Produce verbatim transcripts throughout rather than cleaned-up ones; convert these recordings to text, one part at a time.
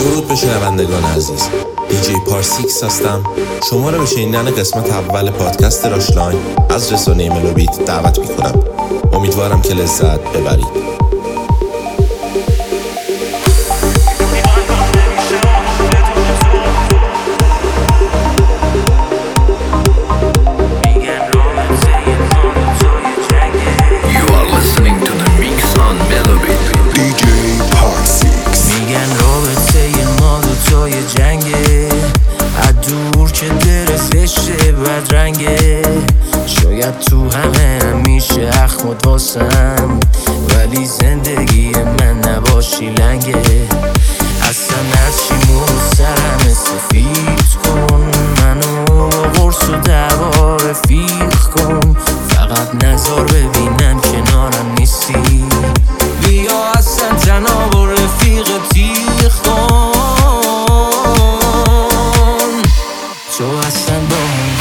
درود به شنوندگان عزیز. دیجی پارسیکس هستم. شما را به شنیدن قسمت اول پادکست راشلاین از رسانه ملوبیت دعوت می‌کنم. امیدوارم که لذت ببرید. رنگه شاید تو همه همیشه اخمود واسم، ولی زندگی من نباشی لنگه. اصلا از چی مو سرم سفید کن، منو با قرص و دعوا رفیق کن، فقط نظر ببینم کنارم نیستی. بیا اصلا جناب و رفیق تیغ کن، تو اصلا با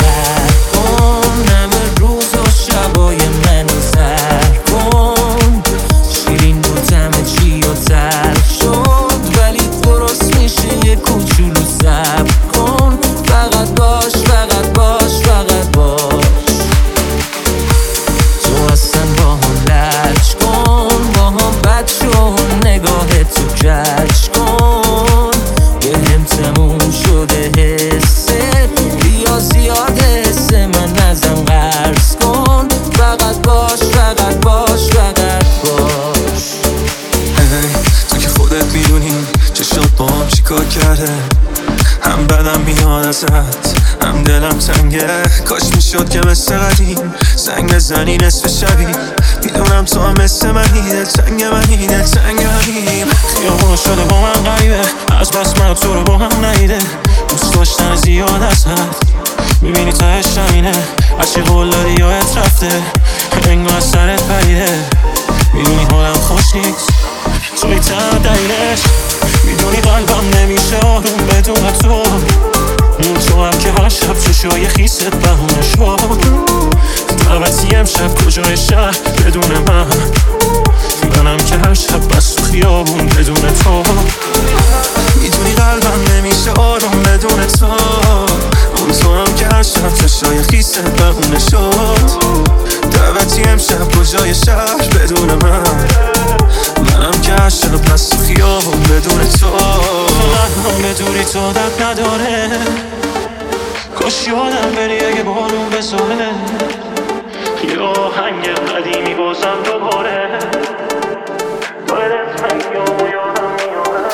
هم بدم میاد ازت، هم دلم تنگه. کاش میشد که مثل قدیم زنگ بزنی نصف شبی. میدونم تو هم مثل منی، دل تنگ منی، دل تنگ منیم. خیابون شده با من غریبه، از بس من تو رو با هم نیده. دوست داشتن زیاد ازت میبینی تهش همینه. از چی قول دادی یادت رفته، انگار از سرت پریده. میدونی حالم خوش نیست، توی تم دلیلش. میدونی قلبم نمیشه آروم بدون تو. اون تو هم که هر شب چشای خیست بهونه شد. دعوتی امشب کجای شهر بدون من، منم که هر شب بس تو خیابون بدون تو. میدونی قلبم نمیشه آروم بدون تو. اون تو هم که هر شب چشای خیست بهونه شد. دعوتی امشب کجای شهر بدون من، منم که هر شب بس تو خیابون بدون تو. من به دوری تو دد نداره، کاش یادم بری اگه بارون بزاره. یه آهنگ قدیمی بازم دوباره باید رنگامو یادم میاره.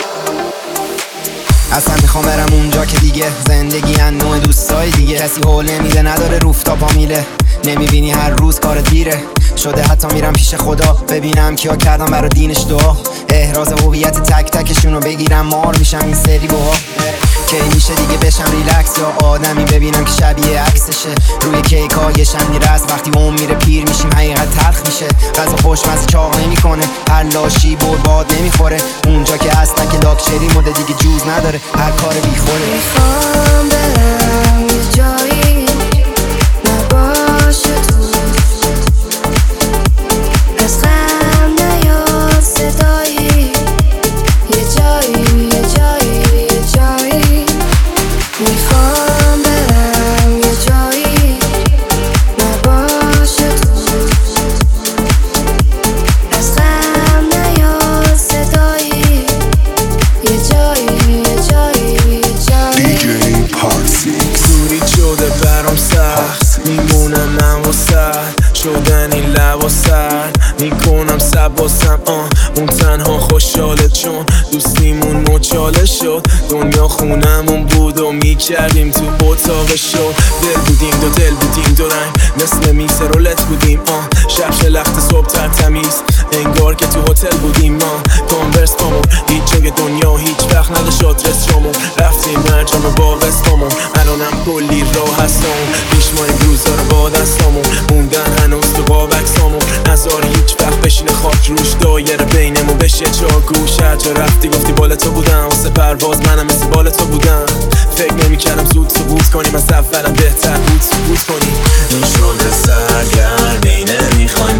اصلا میخوام برم اونجا که دیگه زندگی ان نوع دوستای دیگه. کسی حول نمیده، نداره روفتاپا میله. نمیبینی هر روز کار دیره شده، حتی میرم پیش خدا ببینم کیا کردم برای دینش دعا. احراز هویت تک تکشونو بگیرم، مار میشم این سری بها. کی میشه دیگه بشم ریلکس، یا آدمی ببینم که شبیه عکسشه. روی کیک ها یه شم میرس، وقتی اون میره پیر میشیم حقیقت تلخ میشه. غذا خوشمزه چاق نمیکنه، هر لاشی برباد نمیخوره. اونجا که اصلا که لاکچری مده دیگه جوز نداره، هر کار بیخوره. میخوام برم یه جایی نباشه تو، از غم نیاد صدایی. یه جایی یه جایی یه جایی میخوام برم یه جایی نباشه تو، از غم نیاد صدایی. یه جایی یه جایی یه جایی دیجی پارسیکس. دوری شده برام سخت، میمونم من واسد شدن این لب و سر. میکنم سب واسم آن اون تنها خوشحاله، چون دوستیمون مچاله شد. دنیا خونمون بود و میکردیم تو اتاق شد. دل بودیم دو دل بودیم دو رنگ، مثل میز رولت بودیم آن. شب شلخت صبح تر تمیز، انگار که تو هتل بودیم ما. کانورس پامون هیچ جای دنیا هیچ وقت نداشت آدرس جامون. رفتیم مرجان و باغستامون، الانم کلی راه هستمون. پیش ما این روزا رو با دستامون موندن هنوز تو باب عکسامون. نذار هیچ وقت بشینه خاک روش، دایره بینمون بشه چاگوش. هر جا رفتی گفتی بال تو بودم، واسه پرواز منم مثل بال تو بودم. فکر نمی‌کردم زود ثبوت کنیم، از اولم بهتر بود ثبوت کنیم. این شده سرگردی، نمیخوایم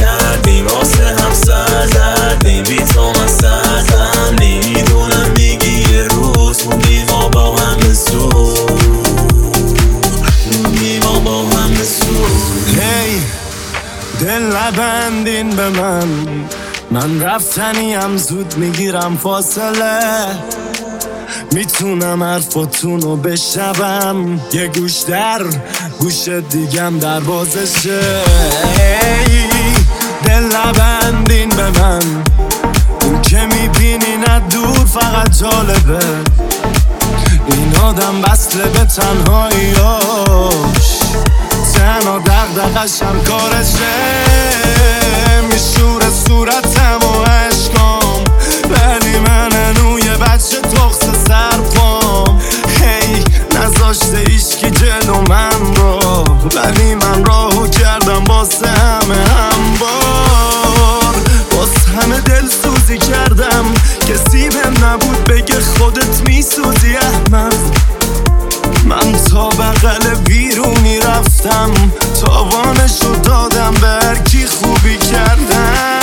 برگردیم، واسه هم سر زردیم. بی تو من سردم، نمیدونم میگی دل نبندین به من، من رفتنیم زود میگیرم فاصله. میتونم حرفاتونو بشنوم، یه گوش در گوش دیگم در بازشه. دل نبندین به من، اون که میبینی نه دور فقط جالبه. این آدم بسته به تنهاییاش، تنها دغدغش هم کارشه. میشوره صورتم و عشقام، ولی من هنو یه بچه تخص سر پام. هی نذاشته ایشکی جلو من رو، ولی من راهو کردم واسه همه همبار. واسه همه دل سوزی کردم، کسی بهم نبود بگه خودت میسوزی احمد. من تا بغل بیرونی رفتم، تاوانشو دادم به هر کی خوبی کردم.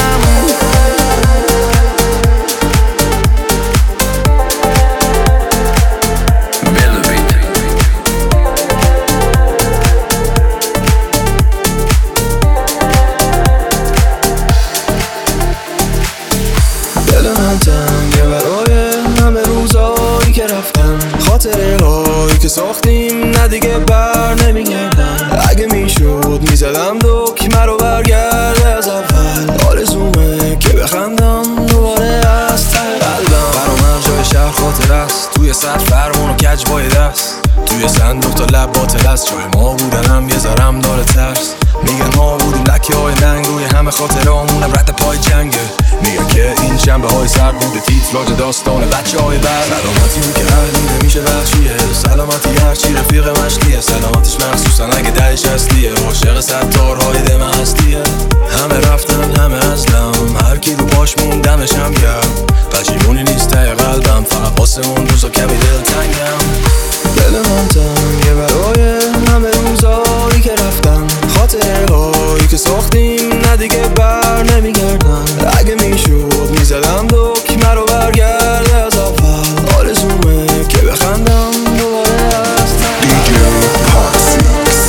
دل من تنگه برای همه روزایی که رفتم، خاطره هایی که ساختیم نه دیگه بر نمیگردن. اگه میشد میزدم دکمه رو برگرده از اول. آرزومه که بخندم دوباره از ته قلبم. برا من جای شهر خاطر است، توی سطح فرمون و کج بای دست. توی صندوق تا لب باطل است، جای ما بودنم یه ذرم داره ترس. میگن ما بودیم لکه های ننگوی همه خاطره همونم رد پای جنگه. میگن که این شنبه های سر بوده تیتراژ داستان بچه های بر. سلامتی اون که اهلی نمیشه بخشیه، سلامتی هرچی رفیق مشکیه. سلامتش مخصوصا اگه دهش اصلیه، عاشق ستارهای دم هستیه. همه رفتن همه ازلم، هر کی رو پاش موندمش هم گرم. پشیمونی نیست ته قلبم، فقط واسه اون روزا کمی دلتنگم. دل من تنگه برای همه روزایی که رفتم، خاطره هایی که ساختیم نه دیگه بر نمیگردن. اگه میشد میزدم دکمه رو برگرده از اول. آرزومه که بخندم دوباره از ته. دی جی پارسیکس.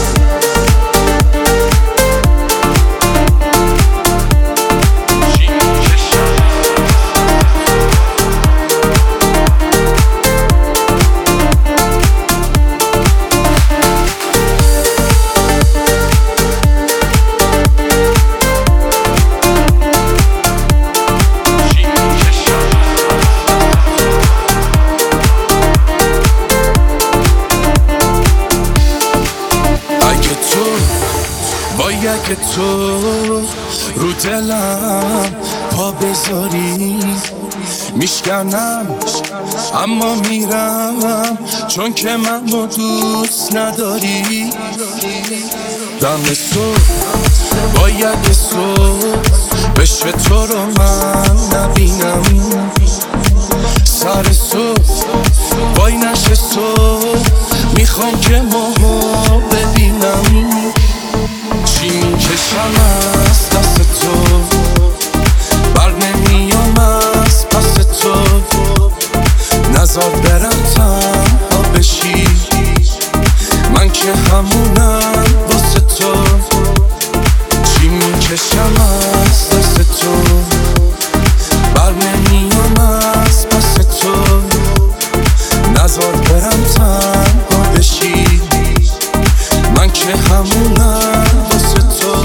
باید که تو رو دلم پا بذاری، میشکنم اما میرم، چون که منو دوست نداری. دم صبح باید صبح بشه تو رو من نبینم. سر صبح وای نشه صبح، میخوام که ماها ببینم. چی میکشم از دست تو، بر نمیام از پس تو. نزار برم تنها بشی، من که همونم واسه تو. چی میکشم از دست تو، بر نمیام از پس تو. نزار برم تنها بشی، من که همونم واسه تو.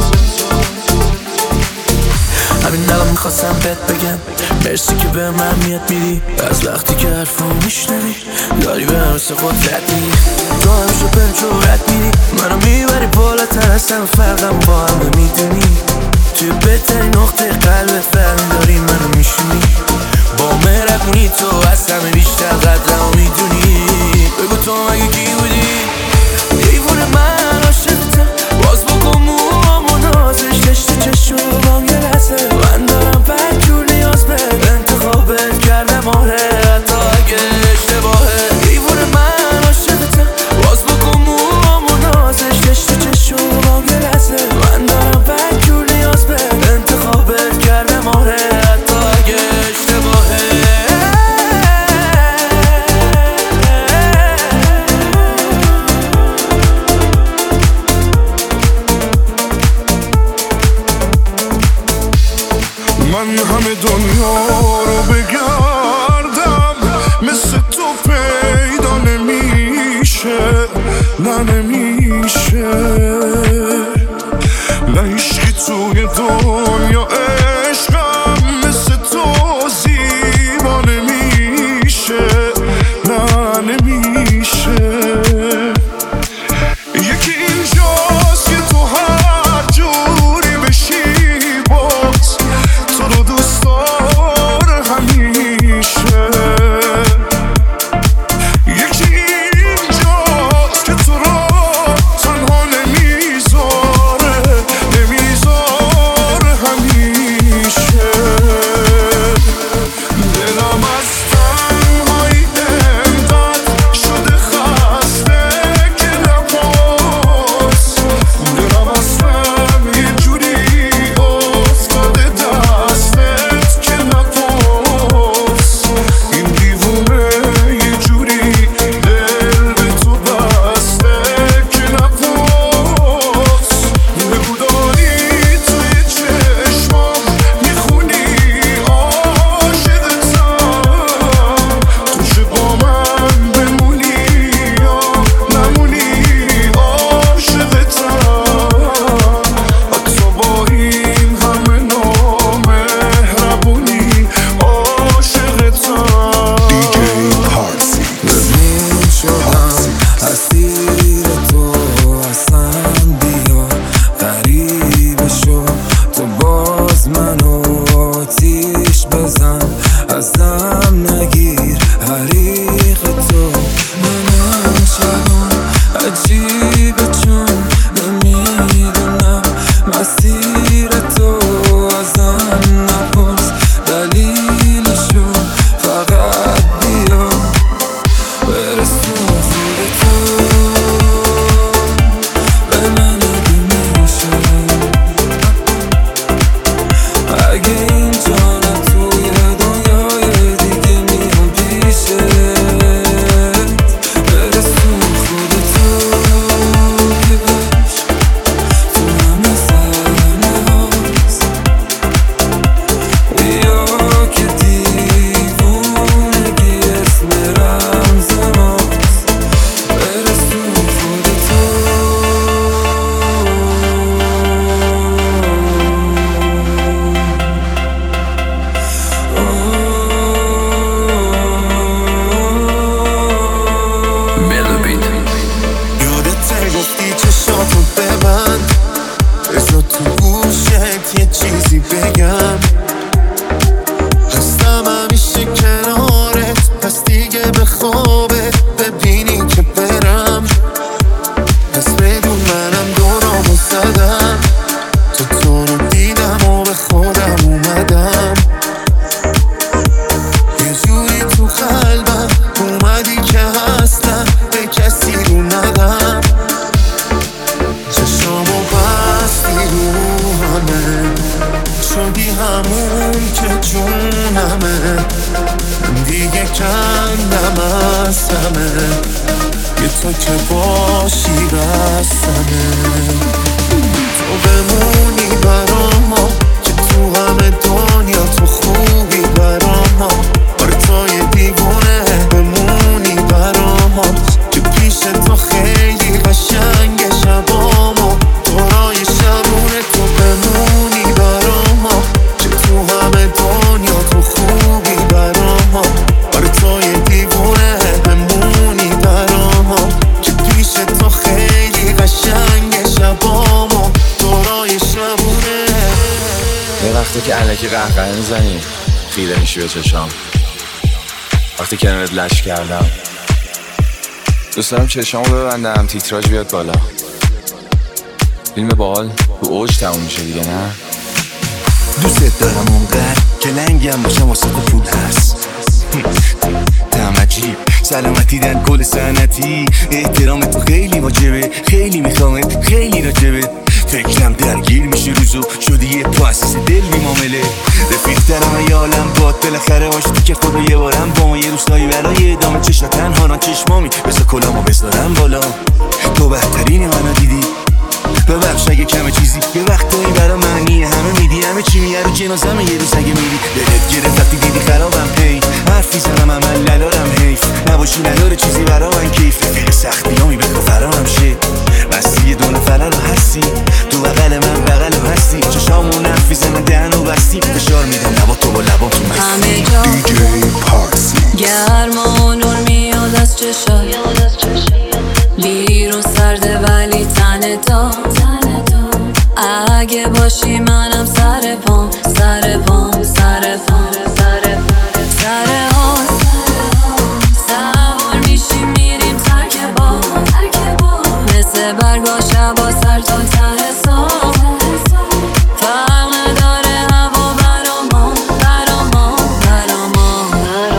همین الان میخواستم بهت بگم مرسی که به من میاد میری. از وقتی که حرفو میشنوی داری به هم مثل قدرت میری. تو همیشه بهم جورت میری، منو میبری بالاتر از همه فرقم با همه میدونی. توی بهترین نقطه قلبت برم داری منو میشونی. با مهربونی تو از همه بیشتر قدرمو میدونی. بگو تو مگه کی بودی؟ دیوونه من عاشقتم، باز بکن موامو نازش دشت چشمام یه لحظه. من دارم پنج جور نیاز به انتخابت کردم، آره حتی اگه اشتباهه. دیوونه من عاشقتم، باز بکن موامو نازش دشت چشمام یه لحظه. من دارم پنج جور نیاز به انتخابت کردم، آره حتی اگه اشتباهه. من همه دنیا رو بگردم مثل تو پیدا نمیشه، نه نمیشه، نه عشقی توی دنیا عشقم مثل تو زیبا نمیشه، نه نمیشه. یکی اینجاست که تو هر جوری بشی باز تو رو دوست داره همیشه. یکی اینجاست که تو رو تنها نمیذاره، نمیذاره همیشه. دلم از تنهایی انقدر شده خسته که نپاس، دلم اصلا یه جوری افتاده دستت که نپاس. این دیوونه یه جوری دل به تو بسته که نپاس. بگو داری توی چشمام میخونی عاشقتم، تو چه با من بمونی یا نمونی عاشقتم. حتی با این همه نامهربونی عاشقتم. دی جی پارسی ببین شدم اسیر تو، اصلا بیا غریبه شو، تو باز منو آتیش بزن، ازم نگیر حریق تو. من شبم عجیبه چون نمیدونم مسیر تو، ازم نپرس دلیلشو، فقط بیا برسون خودتو به من نمیشه. اگه اینجا نه توی دنیای دیگه میام پیشت، برسون خودتو که بش تو همه صحنه هاست. بیا که دیوونگی اسم رمز ماست، برسون خودتو. یادت گفتی چشاتو ببند، بذار تو گوشت یه چیزی بگم. هستم همیشه کنارت، پس دیگه به خوابت ببینی که برم. پس بدون منم دورامو زدم، تو تو رو دیدم و به خودم اومدم. یه جوری تو قلبم اومدی که هستم به کسی رو ندم. چشامو بستی رو همه، شدی همون که جونمه. من دیگه کندم از همه، یه تو که باشی بستمه. تو بمونی برام، که تو همه دنیا تو خوبی برام. آره تو یه دیوونه بمونی برام، که پیش تو خیلی قشنگ شبامو. دورای شبونه تو بمونی برام، که تو همه دنیا تو خوبی برام. آره تو یه دیوونه بمونی برام، که پیش تو خیلی قشنگ شبامو. دورای شبونه. یه وقتی که الکی قهقه میزنی خیره میشی به چشام، وقتی کنارت لش کردم دوست دارم چشامو ببندم تیتراژ بیاد بالا. فیلم باحال تو اوج تموم میشه دیگه، نه؟ دوست دارم اونقدر که لنگم باشم واسه تو پول هست. دم عجیب سلامتی دن کل سنتی، احترام تو خیلی واجبه، خیلی میخوامت خیلی راجبه. فکرم درگیر میشه روزو، شدی یه پاسس دل بی معامله. رفیق دارم ای عالم باد، بالاخره آشتی که خود رو یه بارم با ما. یه روستایی برای ادامه چشم تنها نا چشمامی، بذار کلامو بذارم بالا. تو بهترین منو دیدی، ببخش اگه کم چیزی یه وقتایی برا معنی همه میدی، همه چی میه رو جنازم یه روز اگه میری دلت گرفت وقتی دیدی خرابم هی حرف میزنم عمل ندارم حیف نباشی نداره چیزی برا من کیف رفیق سختیامی بگو فرامم شه بستی یه دو نفره رو هستی تو بغل من بغل رو هستی چشامون حرف میزنن دهن و بستی فشار میدم لبا تو با لبا تو مستی همه جا دی جی پارسیکس گرما و نور میاد از چشای بیرون سرده ولی تنه تا اگه باشی منم سر پام سر پام سر پام سر ها سوار میشیم میریم ترک با مثل برگا شبا سر تا ته سال فرق نداره هوا برا ما برا ما برا ما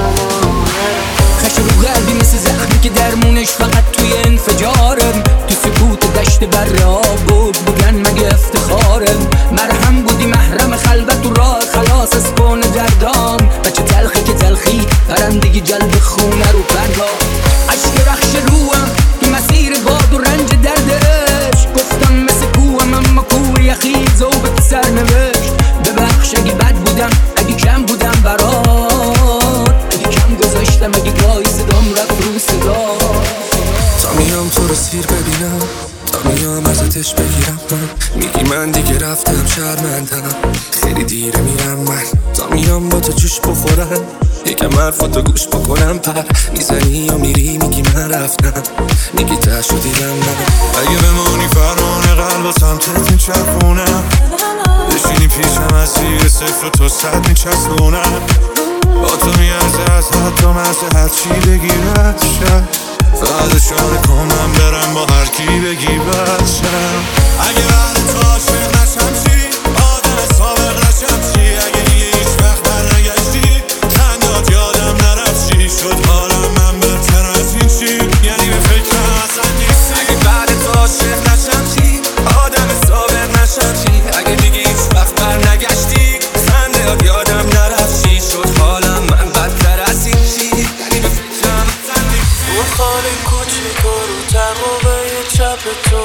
خش رو قلبی مثل زخمی که درمونش فقط توی انفجارم تو سکوت دشت برا بود بگن مگه افتخارم مرهم بودی محرم خلوت و راه خلاص از کن دردام بچه تلخی که تلخی پرندگی جلب خونه رو پرگاه عشق رخش روم تو مسیر باد و رنج دردش گفتم مثل کوهم اما کوه یخیز و به سر نوشت ببخش اگه بد بودم اگه کم بودم برات اگه کم گذاشتم اگه گاهی صدام رفت رو صدا تا میام تو رو سیر ببینم تا میام ازتش بگیرم من میگی من دیگه رفتم شرمندم خیلی دیره میرم من تا میام با تو جوش بخورم یکم حرفاتو گوش بکنم پر میزنی و میری میگی من رفتم میگی تشو دیدم من اگه بمونی فرمان قلب و سمتت میچرخونم بشینی پیشم از زیر صفر و تو صد میچسبونم با تو میارزه از حد و مرزه هرچی بگی رد شد فردشانه کنم برم با هر کی بگی بچم اگه بعد تو عاشق نشم چی آدم سابق نشم چی اگه دیگه هیچ وقت بر نگشتی خندات یادم نرفت چی شد حالم من بهتر از این چی یعنی به فکرم اصلا نیست اگه بعد تو عاشق نشم چی آدم سابق نشم چی اگه دیگه هیچ وقت بر نگشتی خندات یادم نرفت چی شد حالم من بدتر از این چی یعنی به فکرم اصلا نیست اون خاله کوچیک و رو تقوبه چپ تو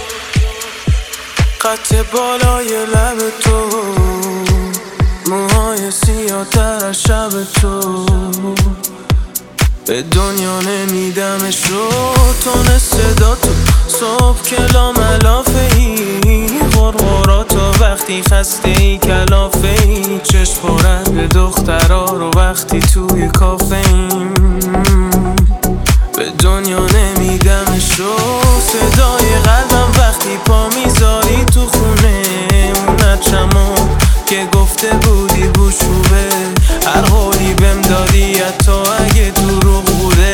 قط بالای لب تو موهای سیاه تر از شب تو به دنیا نمیدمش رو تون صدا تو صبح کلا ملافه ای غرغراتو وقتی خسته ای کلافه ای چشم خورد به دخترا رو وقتی توی کافه ایم به دنیا نمیدمش رو صدای قلبم وقتی پا میذاری تو خونه اون نچمو که گفته بودی بوشوبه هر قولی بهم دادی حتی اگه دروغ بوده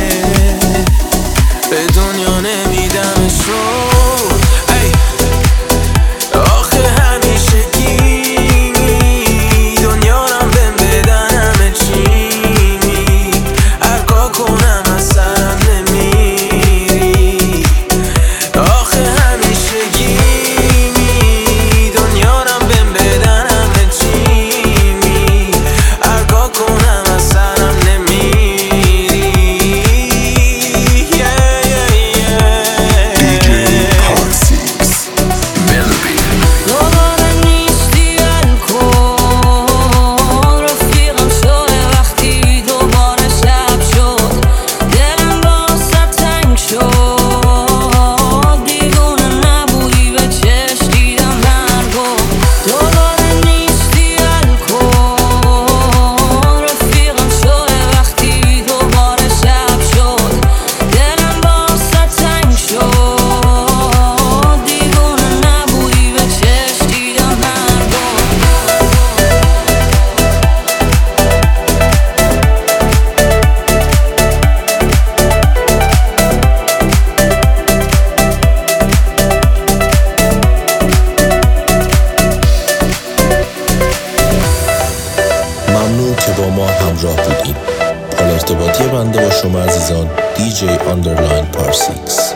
به دنیا نمیدمش رو ای آخه همیشگی دنیا رم بهم بدن همه چی هرگاه کنم از سرم نمیری آخه همیشگی دنیا رم بهم بدن همه چی هرگاه کنم از سرم نمیری دوباره نیستی الکل رفیقم شده وقتی دوباره شب شد دلم واسه تنگ شد دیوونه نبودی به چشم دیدم برگو دوباره نیستی الکل رفیقم شده وقتی دوباره شب شد دلم واسه تنگ شد دیوونه نبودی به چشم دیدم برگو ممنون که با ما همراه بودین. حال ارتباطی بنده با شما عزیزان دی جی underline پارسیکس.